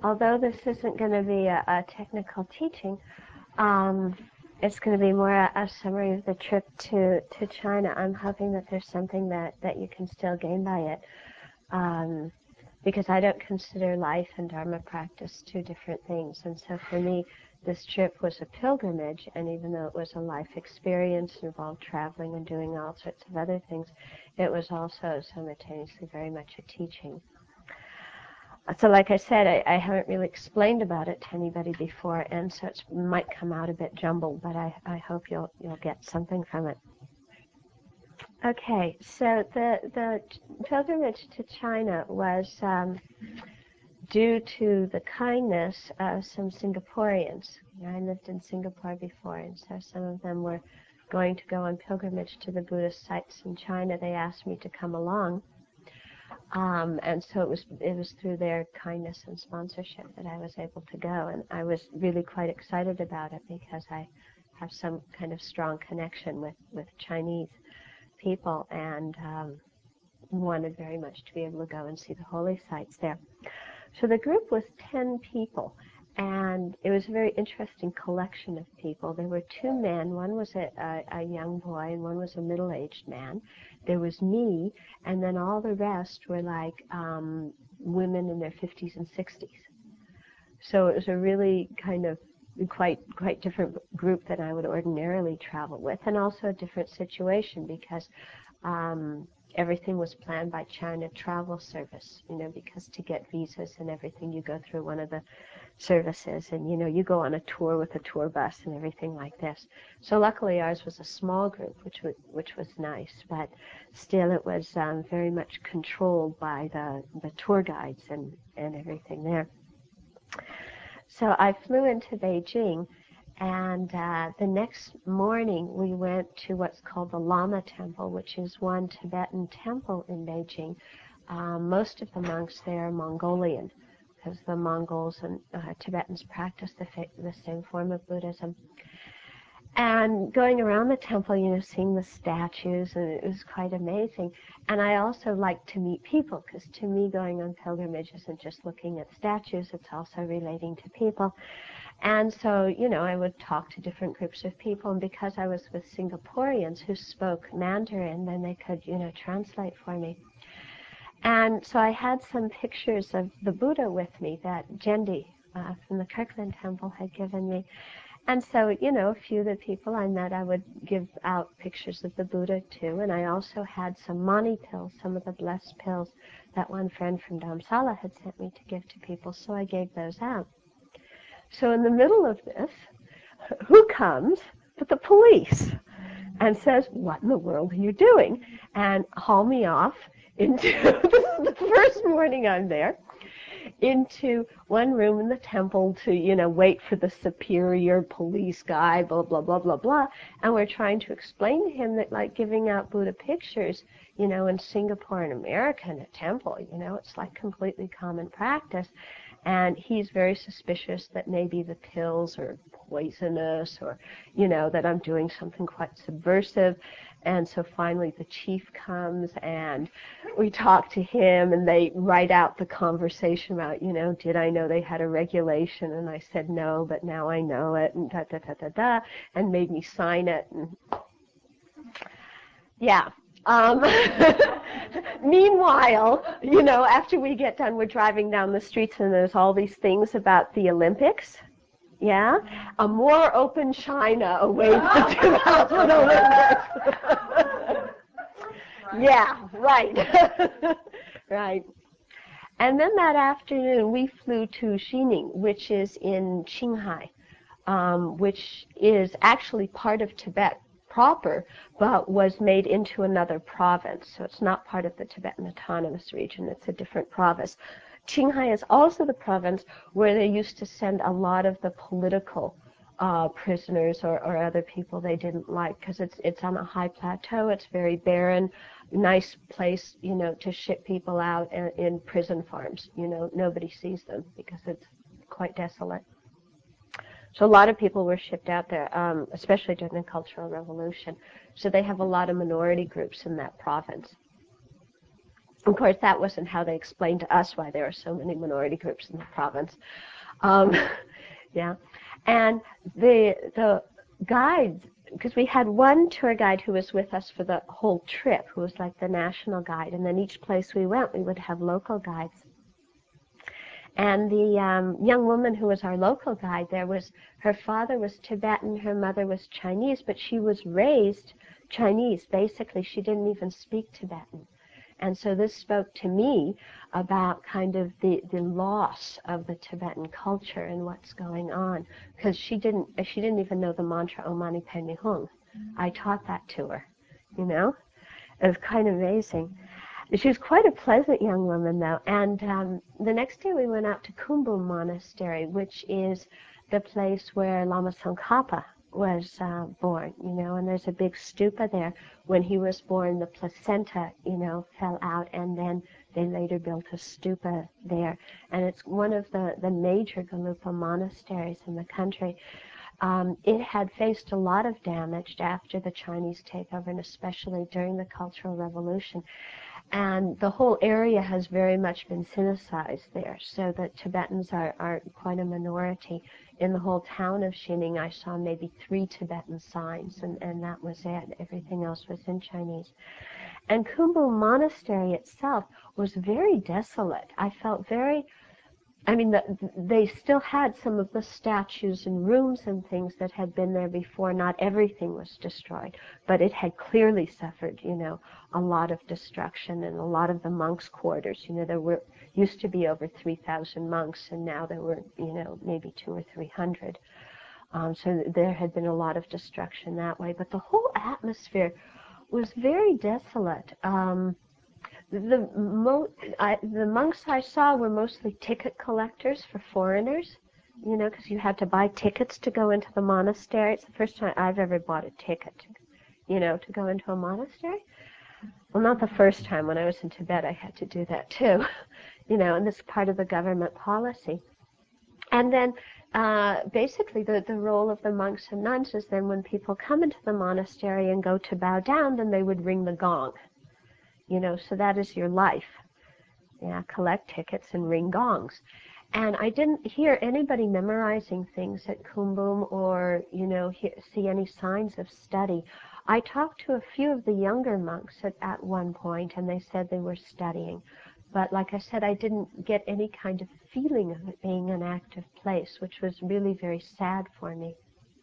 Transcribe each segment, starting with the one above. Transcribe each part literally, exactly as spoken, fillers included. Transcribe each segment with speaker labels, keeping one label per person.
Speaker 1: although this isn't going to be a, a technical teaching, um, it's going to be more a, a summary of the trip to, to China. I'm hoping that there's something that, that you can still gain by it, um, because I don't consider life and Dharma practice two different things. And so for me, this trip was a pilgrimage, and even though it was a life experience, involved traveling and doing all sorts of other things, it was also simultaneously very much a teaching. So like I said, I, I haven't really explained about it to anybody before, and so it might come out a bit jumbled, but I, I hope you'll you'll get something from it. Okay, so the, the pilgrimage to China was um, due to the kindness of some Singaporeans. You know, I lived in Singapore before, and so some of them were going to go on pilgrimage to the Buddhist sites in China. They asked me to come along. Um, and so it was it was through their kindness and sponsorship that I was able to go, and I was really quite excited about it because I have some kind of strong connection with, with Chinese people, and um, wanted very much to be able to go and see the holy sites there. So the group was ten people, and it was a very interesting collection of people. There were two men, one was a, a, a young boy and one was a middle-aged man. There was me, and then all the rest were like um, women in their fifties and sixties. So it was a really kind of quite quite different group than I would ordinarily travel with, and also a different situation because um, everything was planned by China Travel Service, you know, because to get visas and everything, you go through one of the services, and, you know, you go on a tour with a tour bus and everything like this. So luckily ours was a small group, which was, which was nice, but still it was um, very much controlled by the, the tour guides and, and everything there. So I flew into Beijing, and uh, the next morning we went to what's called the Lama Temple, which is one Tibetan temple in Beijing. Um, most of the monks there are Mongolian, because the Mongols and uh, Tibetans practice the, fa- the same form of Buddhism. And going around the temple, you know, seeing the statues, and it was quite amazing. And I also like to meet people, because to me going on pilgrimage isn't just looking at statues, it's also relating to people. And so, you know, I would talk to different groups of people, and because I was with Singaporeans who spoke Mandarin, then they could, you know, translate for me. And so I had some pictures of the Buddha with me that Jendi uh, from the Kirkland Temple had given me. And so, you know, a few of the people I met, I would give out pictures of the Buddha too. And I also had some mani pills, some of the blessed pills that one friend from Dharamsala had sent me to give to people. So I gave those out. So in the middle of this, who comes but the police and says, "What in the world are you doing?" And haul me off into, this is the first morning I'm there, into one room in the temple to, you know, wait for the superior police guy, blah, blah, blah, blah, blah. And we're trying to explain to him that, like, giving out Buddha pictures, you know, in Singapore and America in a temple, you know, it's like completely common practice. And he's very suspicious that maybe the pills are poisonous, or, you know, that I'm doing something quite subversive. And so finally the chief comes, and we talk to him, and they write out the conversation about, you know, did I know they had a regulation? And I said no, but now I know it, and da da da da da, and made me sign it. And yeah. Um, meanwhile, you know, after we get done, we're driving down the streets, and there's all these things about the Olympics. Yeah? A more open China awaits the two thousand Olympics. Yeah, right. Right. And then that afternoon, we flew to Xining, which is in Qinghai, um, which is actually part of Tibet proper, but was made into another province. So it's not part of the Tibetan Autonomous Region. It's a different province. Qinghai is also the province where they used to send a lot of the political uh, prisoners or, or other people they didn't like, because it's it's on a high plateau. It's very barren, nice place, you know, to ship people out in, in prison farms. You know, nobody sees them because it's quite desolate. So a lot of people were shipped out there, um, especially during the Cultural Revolution. So they have a lot of minority groups in that province. Of course, that wasn't how they explained to us why there are so many minority groups in the province. Um, yeah, and the the guides, because we had one tour guide who was with us for the whole trip, who was like the national guide, and then each place we went, we would have local guides. And the um, young woman who was our local guide there was, her father was Tibetan, her mother was Chinese, but she was raised Chinese. Basically, she didn't even speak Tibetan. And so this spoke to me about kind of the, the loss of the Tibetan culture and what's going on, because she didn't she didn't even know the mantra Om Mani Padme Hum. I taught that to her, you know. It was kind of amazing. She was quite a pleasant young woman, though. And um, the next day we went out to Kumbum Monastery, which is the place where Lama Tsongkhapa was uh, born, you know, and there's a big stupa there. When he was born, the placenta, you know, fell out, and then they later built a stupa there. And it's one of the, the major Gelugpa monasteries in the country. Um, it had faced a lot of damage after the Chinese takeover, and especially during the Cultural Revolution. And the whole area has very much been Sinicized there, so that Tibetans are, are quite a minority. In the whole town of Xining, I saw maybe three Tibetan signs, and, and that was it. Everything else was in Chinese. And Kumbum Monastery itself was very desolate. I felt very... I mean, the, they still had some of the statues and rooms and things that had been there before. Not everything was destroyed, but it had clearly suffered, you know, a lot of destruction. And a lot of the monks' quarters, you know, there were used to be over three thousand monks, and now there were, you know, maybe two or three hundred. Um, so there had been a lot of destruction that way. But the whole atmosphere was very desolate. Um, The, mo- I, the monks I saw were mostly ticket collectors for foreigners, you know, because you had to buy tickets to go into the monastery. It's the first time I've ever bought a ticket, you know, to go into a monastery. Well, not the first time. When I was in Tibet, I had to do that too, you know, and this is part of the government policy. And then uh, basically the, the role of the monks and nuns is then when people come into the monastery and go to bow down, then they would ring the gong. You know, so that is your life. Yeah, collect tickets and ring gongs. And I didn't hear anybody memorizing things at Kumbum or, you know, he, see any signs of study. I talked to a few of the younger monks at, at one point, and they said they were studying. But like I said, I didn't get any kind of feeling of it being an active place, which was really very sad for me.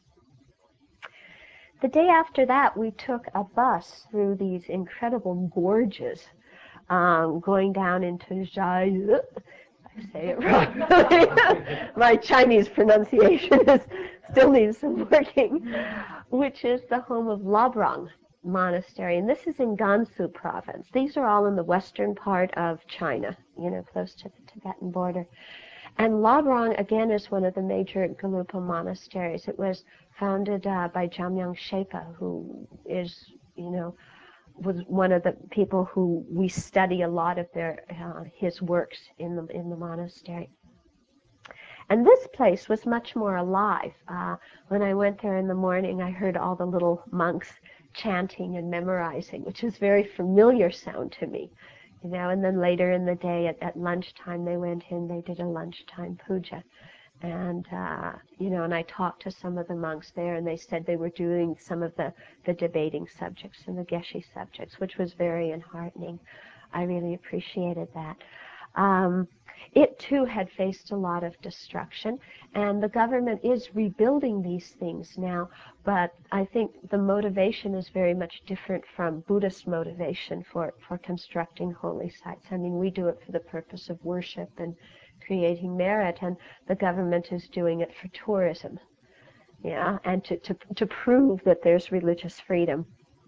Speaker 1: The day after that, we took a bus through these incredible gorges, um, going down into Zhai. I say it wrong. My Chinese pronunciation is, still needs some working, which is the home of Labrang Monastery, and this is in Gansu province. These are all in the western part of China, you know, close to the Tibetan border. And Labrang, again, is one of the major Gelugpa monasteries. It was founded uh, by Jamyang Shepa, who is, you know, was one of the people who we study a lot of their uh, his works in the in the monastery. And this place was much more alive. Uh, when I went there in the morning, I heard all the little monks chanting and memorizing, which is very familiar sound to me. You know, and then later in the day at, at lunchtime, they went in, they did a lunchtime puja. And, uh, you know, and I talked to some of the monks there, and they said they were doing some of the, the debating subjects and the Geshe subjects, which was very enheartening. I really appreciated that. Um, it, too, had faced a lot of destruction, and the government is rebuilding these things now, but I think the motivation is very much different from Buddhist motivation for, for constructing holy sites. I mean, we do it for the purpose of worship and creating merit, and the government is doing it for tourism, yeah, and to, to, to prove that there's religious freedom.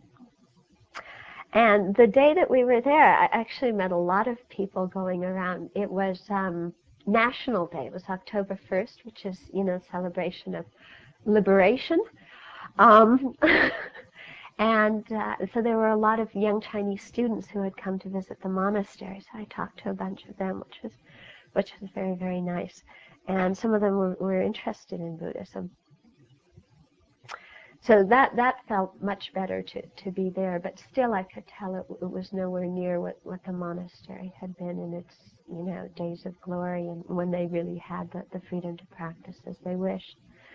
Speaker 1: And the day that we were there, I actually met a lot of people going around. It was um, National Day. It was October first, which is, you know, celebration of liberation. Um, and uh, so there were a lot of young Chinese students who had come to visit the monastery. So I talked to a bunch of them, which was, which was very, very nice. And some of them were, were interested in Buddhism. So that, that felt much better to, to be there, but still I could tell it, it was nowhere near what, what the monastery had been in its, you know, days of glory and when they really had the, the freedom to practice as they wished.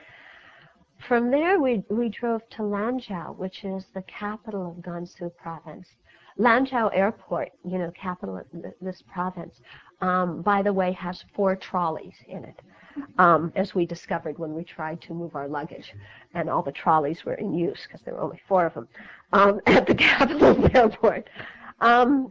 Speaker 1: From there we, we drove to Lanzhou, which is the capital of Gansu province. Lanzhou Airport, you know, capital of th- this province, um, by the way, has four trolleys in it. Um, as we discovered when we tried to move our luggage. And all the trolleys were in use because there were only four of them um, at the capital airport. Um,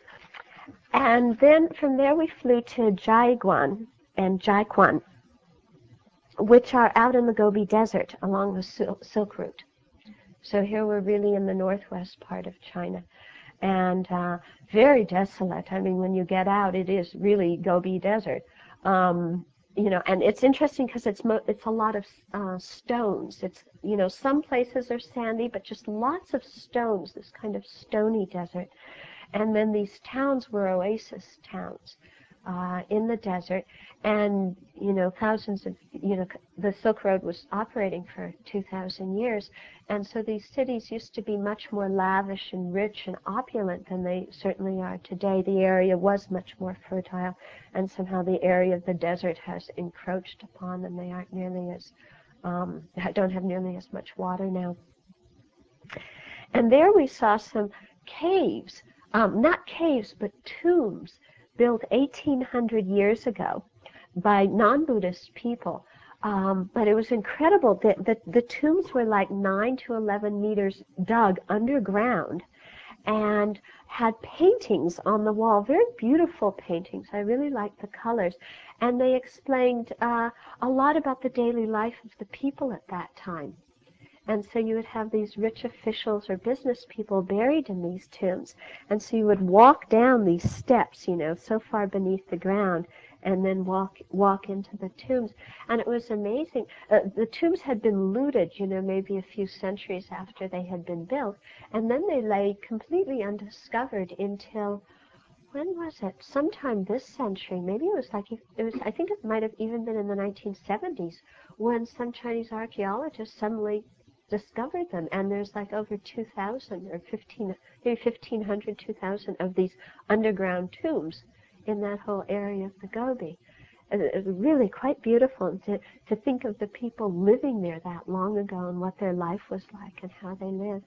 Speaker 1: and then from there we flew to Jiaiguan and Jiaquan, which are out in the Gobi Desert along the Sil- Silk Route. So here we're really in the northwest part of China. And uh, very desolate. I mean, when you get out, it is really Gobi Desert. Um, You know, and it's interesting because it's mo- it's a lot of uh, stones. It's, you know, some places are sandy, but just lots of stones, this kind of stony desert. And then these towns were oasis towns uh, in the desert. And, you know, thousands of, you know, the Silk Road was operating for two thousand years. And so these cities used to be much more lavish and rich and opulent than they certainly are today. The area was much more fertile, and somehow the area of the desert has encroached upon them. They aren't nearly as, um, don't have nearly as much water now. And there we saw some caves, um, not caves, but tombs built eighteen hundred years ago by non-Buddhist people. Um, but it was incredible. The, the, the tombs were like nine to eleven meters dug underground and had paintings on the wall, very beautiful paintings. I really liked the colors. And they explained uh, a lot about the daily life of the people at that time. And so you would have these rich officials or business people buried in these tombs. And so you would walk down these steps, you know, so far beneath the ground, and then walk walk into the tombs. And it was amazing. Uh, the tombs had been looted, you know, maybe a few centuries after they had been built. And then they lay completely undiscovered until, when was it? Sometime this century. Maybe it was like, it was, I think it might have even been in the nineteen seventies, when some Chinese archaeologists suddenly discovered them, and there's like over two thousand or fifteen, maybe fifteen hundred, two thousand of these underground tombs in that whole area of the Gobi. It was really quite beautiful to, to think of the people living there that long ago and what their life was like and how they lived.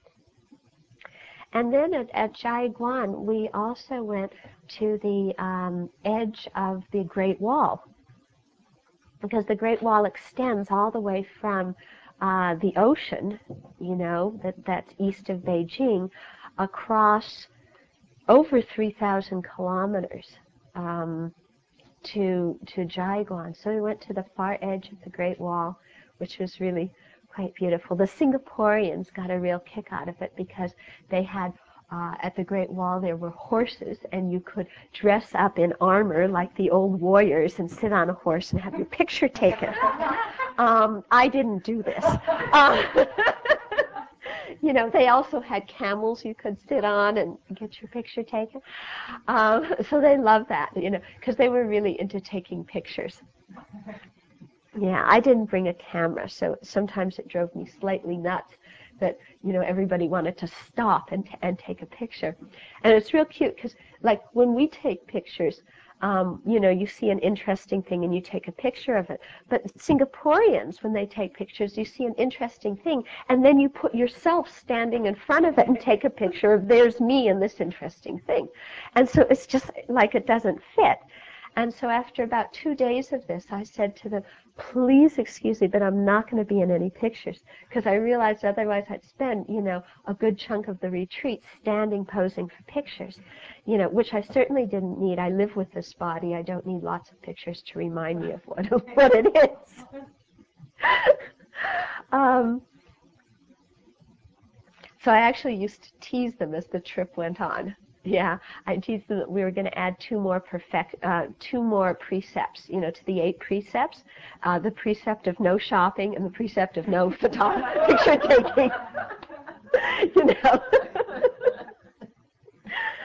Speaker 1: And then at, at Jiaiguan, we also went to the um, edge of the Great Wall, because the Great Wall extends all the way from Uh, the ocean, you know, that, that's east of Beijing, across over three thousand kilometers um, to to Jiaiguan. So we went to the far edge of the Great Wall, which was really quite beautiful. The Singaporeans got a real kick out of it because they had, uh, at the Great Wall, there were horses, and you could dress up in armor like the old warriors and sit on a horse and have your picture taken. Um, I didn't do this. Uh, you know, they also had camels you could sit on and get your picture taken. Um, so they loved that, you know, because they were really into taking pictures. Yeah, I didn't bring a camera, so sometimes it drove me slightly nuts that, you know, everybody wanted to stop and, t- and take a picture. And it's real cute because, like, when we take pictures, Um, you know, you see an interesting thing and you take a picture of it. But Singaporeans, when they take pictures, you see an interesting thing, and then you put yourself standing in front of it and take a picture of, there's me and this interesting thing. And so it's just like it doesn't fit. And so after about two days of this, I said to them, please excuse me, but I'm not going to be in any pictures, because I realized otherwise I'd spend, you know, a good chunk of the retreat standing posing for pictures, you know, which I certainly didn't need. I live with this body. I don't need lots of pictures to remind me of what, what it is. um, so I actually used to tease them as the trip went on. Yeah, I teased them that we were going to add two more perfect, uh, two more precepts, you know, to the eight precepts, uh, the precept of no shopping and the precept of no photo- picture taking. You know.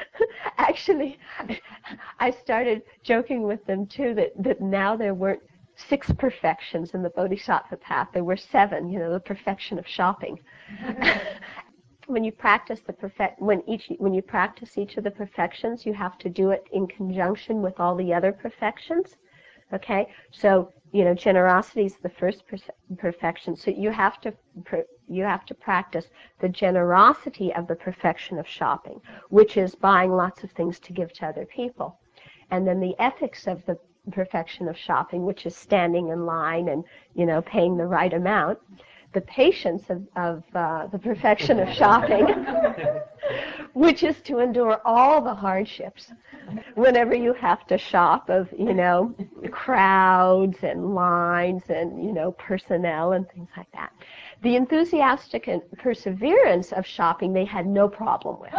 Speaker 1: Actually, I started joking with them too that, that now there weren't six perfections in the Bodhisattva path. There were seven, you know, the perfection of shopping. When you practice the perfect, when each, when you practice each of the perfections, you have to do it in conjunction with all the other perfections. Okay, so you know, generosity is the first per- perfection. So you have to per, you have to practice the generosity of the perfection of shopping, which is buying lots of things to give to other people, and then the ethics of the perfection of shopping, which is standing in line and you know paying the right amount. The patience of, of uh, the perfection of shopping, which is to endure all the hardships whenever you have to shop of, you know, crowds and lines and, you know, personnel and things like that. The enthusiastic and perseverance of shopping, they had no problem with.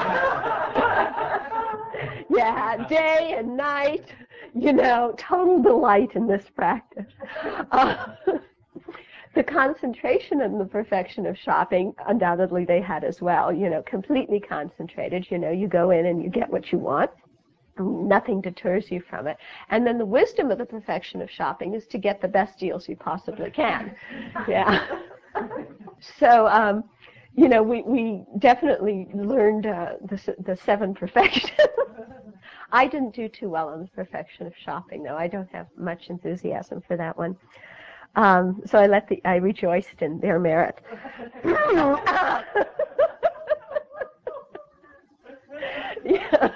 Speaker 1: Yeah, day and night, you know, total delight in this practice. Uh, The concentration and the perfection of shopping, undoubtedly they had as well, you know, completely concentrated. You know, you go in and you get what you want. Nothing deters you from it. And then the wisdom of the perfection of shopping is to get the best deals you possibly can. Yeah. So, um, you know, we, we definitely learned uh, the, the seven perfections. I didn't do too well on the perfection of shopping, though. I don't have much enthusiasm for that one. Um, so I let the I rejoiced in their merit. Yeah.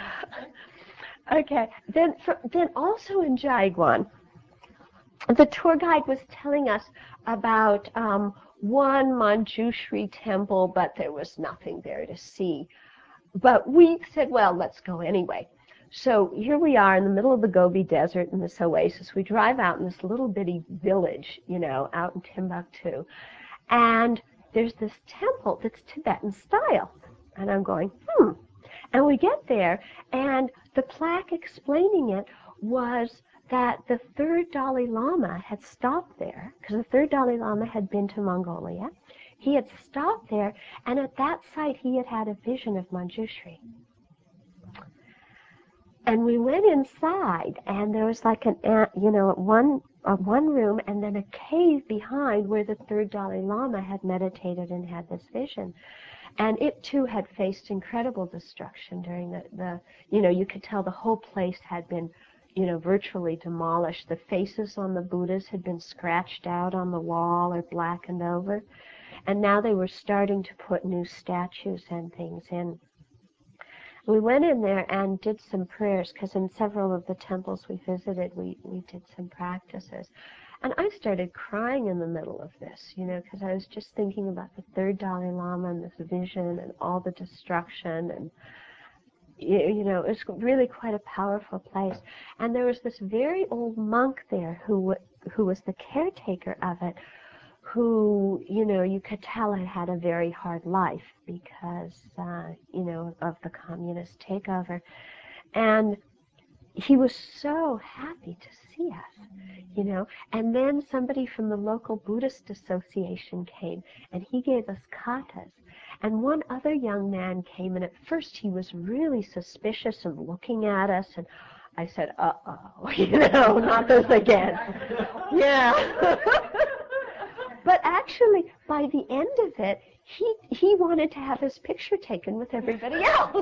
Speaker 1: Okay. Then, for, then also in Jaiguan, the tour guide was telling us about um, one Manjushri temple, but there was nothing there to see. But we said, well, let's go anyway. So here we are in the middle of the Gobi Desert in this oasis. We drive out in this little bitty village, you know, out in Timbuktu. And there's this temple that's Tibetan style. And I'm going, hmm. And we get there, and the plaque explaining it was that the third Dalai Lama had stopped there, because the third Dalai Lama had been to Mongolia. He had stopped there, and at that site he had had a vision of Manjushri. And we went inside, and there was like an, you know, one uh, one room, and then a cave behind where the third Dalai Lama had meditated and had this vision. And it too had faced incredible destruction during the, the, you know, you could tell the whole place had been, you know, virtually demolished. The faces on the Buddhas had been scratched out on the wall or blackened over. And now they were starting to put new statues and things in. We went in there and did some prayers, because in several of the temples we visited, we, we did some practices. And I started crying in the middle of this, you know, because I was just thinking about the third Dalai Lama and this vision and all the destruction. And, you know, it was really quite a powerful place. And there was this very old monk there who, who was the caretaker of it, who, you know, you could tell had had a very hard life because, uh, you know, of the communist takeover. And he was so happy to see us, you know. And then somebody from the local Buddhist association came, and he gave us katas. And one other young man came, and at first he was really suspicious and looking at us, and I said, uh-oh, you know, not this again. Yeah. But actually, by the end of it, he he wanted to have his picture taken with everybody else.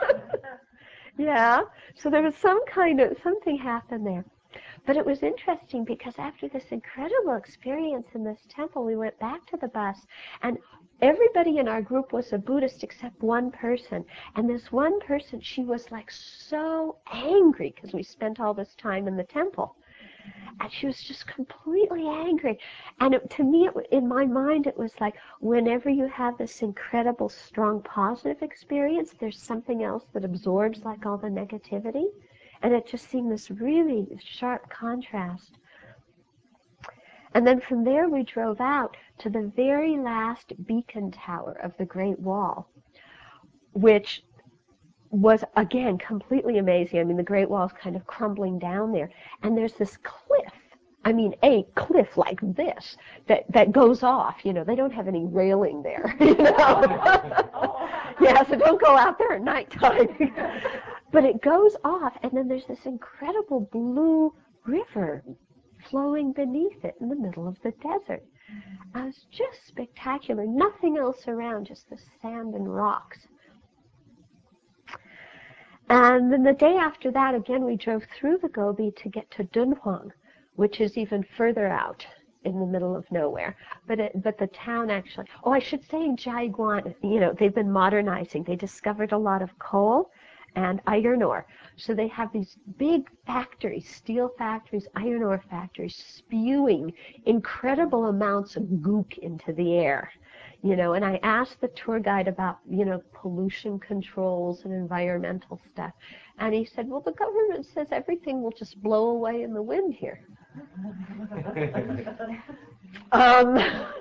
Speaker 1: Yeah, so there was some kind of, something happened there. But it was interesting because after this incredible experience in this temple, we went back to the bus, and everybody in our group was a Buddhist except one person. And this one person, she was like so angry because we spent all this time in the temple. And she was just completely angry. And it, to me, it, in my mind, it was like whenever you have this incredible, strong, positive experience, there's something else that absorbs like all the negativity. And it just seemed this really sharp contrast. And then from there, we drove out to the very last beacon tower of the Great Wall, which was, again, completely amazing. I mean, the Great Wall is kind of crumbling down there. And there's this cliff, I mean, a cliff like this, that, that goes off. You know, they don't have any railing there, you know. Yeah, so don't go out there at nighttime. But it goes off, and then there's this incredible blue river flowing beneath it in the middle of the desert. And it was just spectacular. Nothing else around, just the sand and rocks. And then the day after that, again, we drove through the Gobi to get to Dunhuang, which is even further out in the middle of nowhere. But it, but the town actually, oh, I should say in Jiaiguan, you know, they've been modernizing. They discovered a lot of coal and iron ore. So they have these big factories, steel factories, iron ore factories, spewing incredible amounts of gook into the air. You know, and I asked the tour guide about, you know, pollution controls and environmental stuff. And he said, well, the government says everything will just blow away in the wind here. um,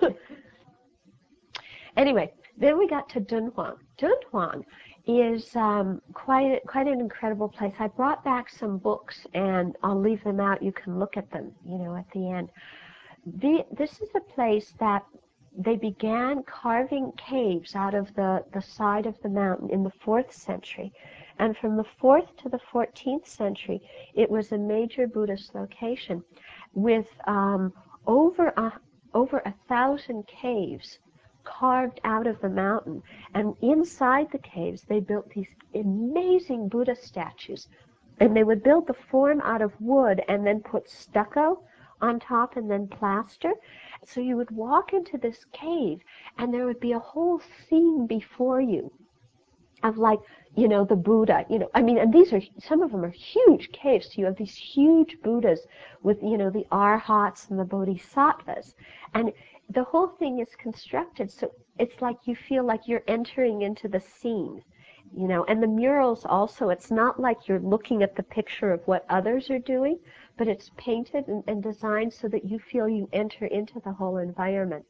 Speaker 1: anyway, then we got to Dunhuang. Dunhuang is um, quite quite an incredible place. I brought back some books, and I'll leave them out. You can look at them, you know, at the end. The, this is a place that they began carving caves out of the, the side of the mountain in the fourth century. And from the fourth to the fourteenth century, it was a major Buddhist location with um, over, a, over a thousand caves carved out of the mountain. And inside the caves, they built these amazing Buddha statues. And they would build the form out of wood and then put stucco on top and then plaster. So you would walk into this cave and there would be a whole scene before you of, like, you know, the Buddha, you know, I mean, and these are, some of them are huge caves. So you have these huge Buddhas with, you know, the Arhats and the Bodhisattvas. And the whole thing is constructed so it's like you feel like you're entering into the scene. You know, and the murals also, it's not like you're looking at the picture of what others are doing, but it's painted and, and designed so that you feel you enter into the whole environment.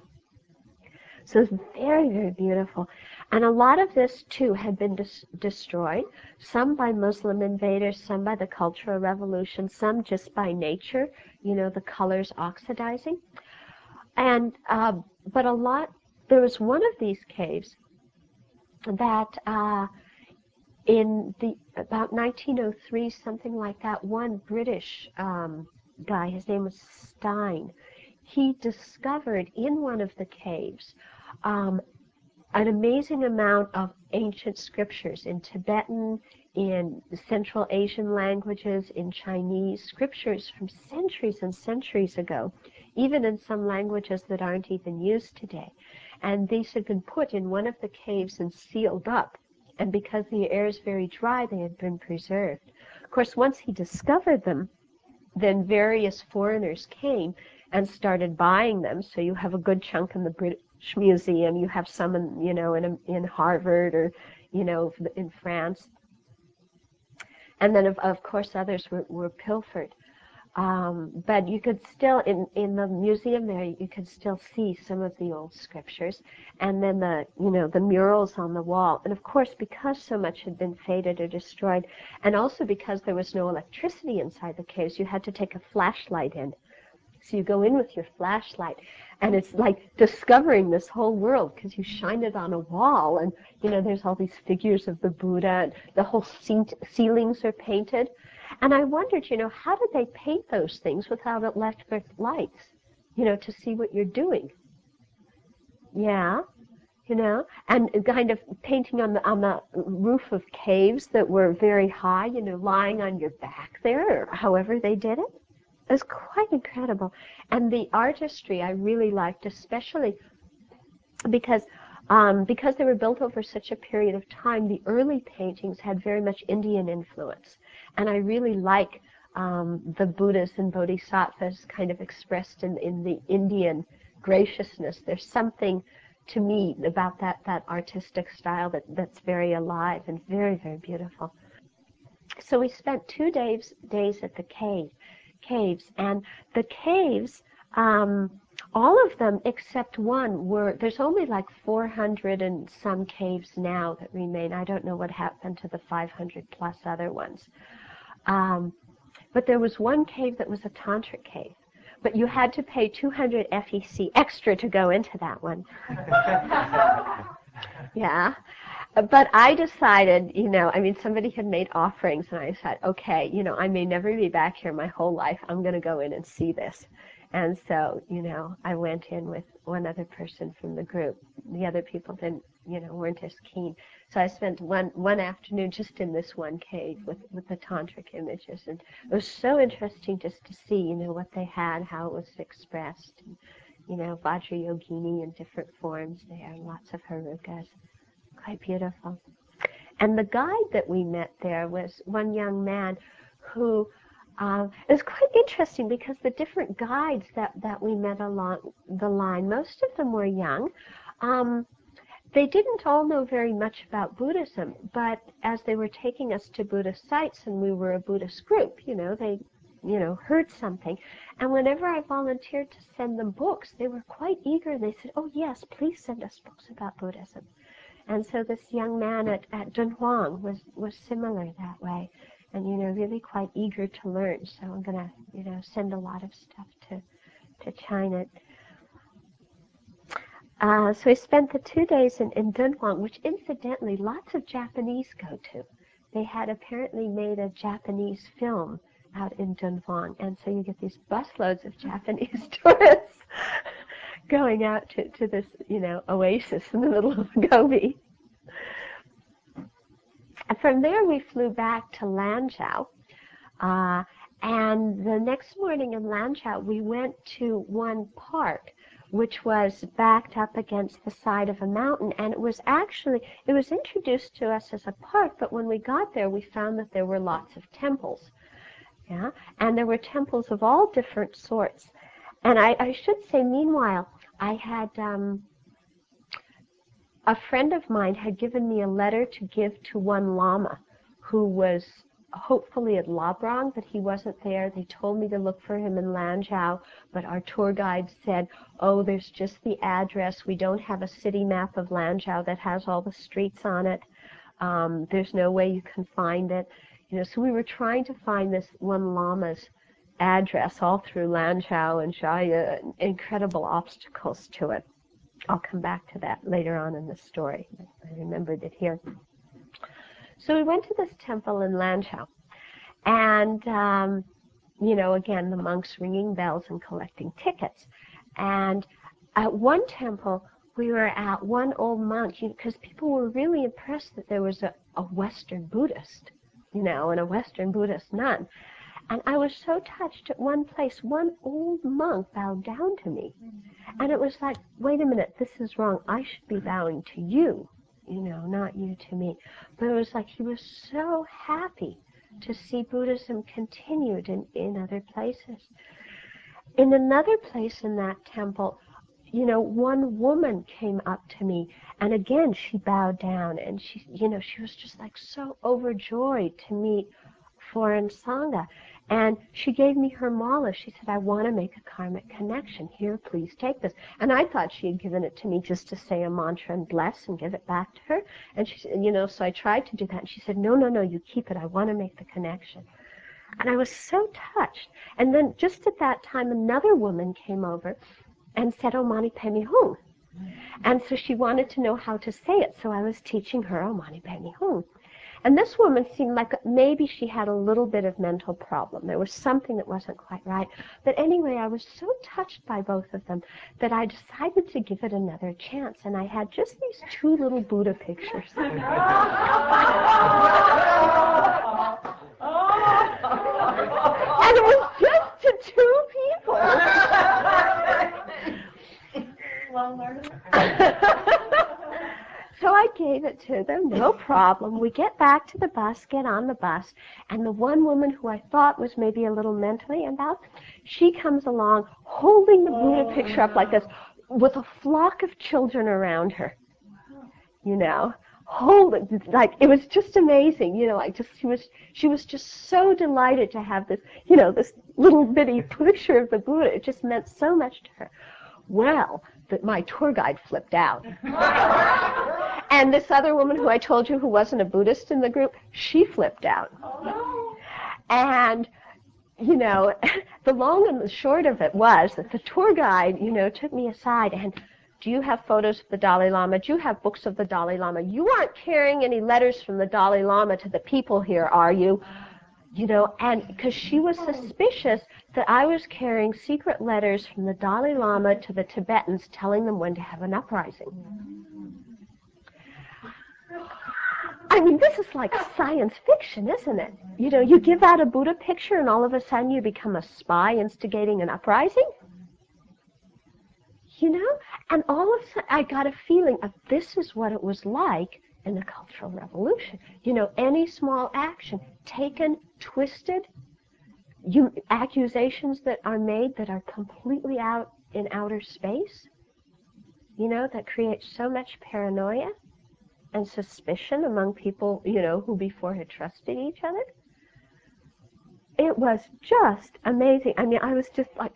Speaker 1: So it's very, very beautiful. And a lot of this, too, had been dis- destroyed, some by Muslim invaders, some by the Cultural Revolution, some just by nature, you know, the colors oxidizing. And, uh, but a lot, there was one of these caves that uh, in the about nineteen oh three, something like that, one British um, guy, his name was Stein, he discovered in one of the caves um, an amazing amount of ancient scriptures in Tibetan, in Central Asian languages, in Chinese, scriptures from centuries and centuries ago, even in some languages that aren't even used today. And these had been put in one of the caves and sealed up. And because the air is very dry, they had been preserved. Of course, once he discovered them, then various foreigners came and started buying them. So you have a good chunk in the British Museum. You have some in, you know, in, in Harvard or, you know, in France. And then, of, of course, others were, were pilfered. Um, but you could still, in, in the museum there, you could still see some of the old scriptures. And then the, you know, the murals on the wall. And of course, because so much had been faded or destroyed, and also because there was no electricity inside the caves, you had to take a flashlight in. So you go in with your flashlight, and it's like discovering this whole world, because you shine it on a wall, and, you know, there's all these figures of the Buddha, and the whole ce- ceilings are painted. And I wondered, you know, how did they paint those things without electric lights, you know, to see what you're doing? Yeah, you know, and kind of painting on the on the roof of caves that were very high, you know, lying on your back there, or however they did it. It was quite incredible. And the artistry I really liked, especially because um, because they were built over such a period of time, the early paintings had very much Indian influence. And I really like um, the Buddhas and Bodhisattvas kind of expressed in, in the Indian graciousness. There's something to me about that, that artistic style that, that's very alive and very, very beautiful. So we spent two days, days at the cave, caves, and the caves, um, all of them except one were, there's only like four hundred and some caves now that remain. I don't know what happened to the five hundred plus other ones. Um, but there was one cave that was a tantric cave. But you had to pay two hundred F E C extra to go into that one. Yeah. but I decided, you know, I mean, somebody had made offerings, and I said, okay, you know, I may never be back here my whole life. I'm going to go in and see this. And so, you know, I went in with one other person from the group. The other people didn't, you know, weren't as keen. So I spent one one afternoon just in this one cave with, with the tantric images. And it was so interesting just to see, you know, what they had, how it was expressed. And, you know, Vajrayogini in different forms there, lots of Herukas. Quite beautiful. And the guide that we met there was one young man who, um, it was quite interesting because the different guides that, that we met along the line, most of them were young. Um, they didn't all know very much about Buddhism, but as they were taking us to Buddhist sites, and we were a Buddhist group, you know, they, you know, heard something. And whenever I volunteered to send them books, they were quite eager. They said, oh yes, please send us books about Buddhism. And so this young man at, at Dunhuang was, was similar that way, and, you know, really quite eager to learn. So I'm going to, you know, send a lot of stuff to, to China. Uh, so we spent the two days in, in Dunhuang, which incidentally lots of Japanese go to. They had apparently made a Japanese film out in Dunhuang, and so you get these busloads of Japanese tourists going out to, to this, you know, oasis in the middle of Gobi. And from there we flew back to Lanzhou. Uh, and the next morning in Lanzhou we went to one park which was backed up against the side of a mountain. And it was actually, it was introduced to us as a park, but when we got there we found that there were lots of temples. Yeah? And there were temples of all different sorts. And I, I should say, meanwhile, I had, um, a friend of mine had given me a letter to give to one Lama who was hopefully at Labrang, but he wasn't there. They told me to look for him in Lanzhou, but our tour guide said, oh, there's just the address. We don't have a city map of Lanzhou that has all the streets on it. Um, there's no way you can find it. You know, so we were trying to find this one Lama's address all through Lanzhou and Xiaoyu, incredible obstacles to it. I'll come back to that later on in the story. I remembered it here. So we went to this temple in Lanzhou, and, um, you know, again, the monks ringing bells and collecting tickets. And at one temple, we were at one old monk, because you know, people were really impressed that there was a, a Western Buddhist, you know, and a Western Buddhist nun. And I was so touched at one place, one old monk bowed down to me. And it was like, wait a minute, this is wrong. I should be bowing to you, you know, not you to me. But it was like he was so happy to see Buddhism continued in, in other places. In another place in that temple, you know, one woman came up to me, and again she bowed down, and she, you know, she was just like so overjoyed to meet foreign Sangha. And she gave me her mala. She said, I want to make a karmic connection. Here, please take this. And I thought she had given it to me just to say a mantra and bless and give it back to her. And she said, you know, so I tried to do that. And she said, no, no, no, you keep it. I want to make the connection. And I was so touched. And then just at that time, another woman came over and said, Oh Mani Padme Hum. And so she wanted to know how to say it. So I was teaching her Oh Mani Padme Hum. And this woman seemed like maybe she had a little bit of mental problem. There was something that wasn't quite right. But anyway, I was so touched by both of them that I decided to give it another chance. And I had just these two little Buddha pictures. And it was just to two people. Well learned. So I gave it to them, no problem. We get back to the bus, get on the bus, and the one woman who I thought was maybe a little mentally imbalanced, she comes along holding the Buddha picture up like this with a flock of children around her. You know, hold it, like, it was just amazing, you know, like just, she was, she was just so delighted to have this, you know, this little bitty picture of the Buddha. It just meant so much to her. Well, that my tour guide flipped out. And this other woman who I told you who wasn't a Buddhist in the group, she flipped out. And, you know, the long and the short of it was that the tour guide, you know, took me aside and, Do you have photos of the Dalai Lama? Do you have books of the Dalai Lama? You aren't carrying any letters from the Dalai Lama to the people here, are you? You know, and because she was suspicious that I was carrying secret letters from the Dalai Lama to the Tibetans telling them when to have an uprising. I mean, this is like science fiction, isn't it? You know, you give out a Buddha picture and all of a sudden you become a spy instigating an uprising. You know? And all of a sudden I got a feeling of this is what it was like in the Cultural Revolution. You know, any small action taken, twisted, you, accusations that are made that are completely out in outer space, you know, that create so much paranoia and suspicion among people, you know, who before had trusted each other. It was just amazing. I mean, I was just like,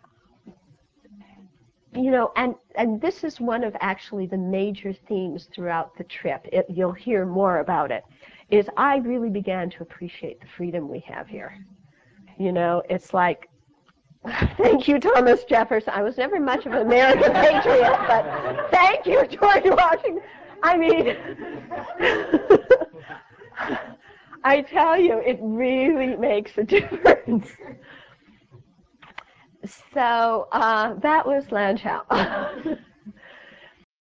Speaker 1: you know, and, and this is one of actually the major themes throughout the trip. It, you'll hear more about it, is I really began to appreciate the freedom we have here. You know, it's like, thank you, Thomas Jefferson. I was never much of an American patriot, but thank you, George Washington. I mean, I tell you, it really makes a difference. So uh, that was Lanzhou.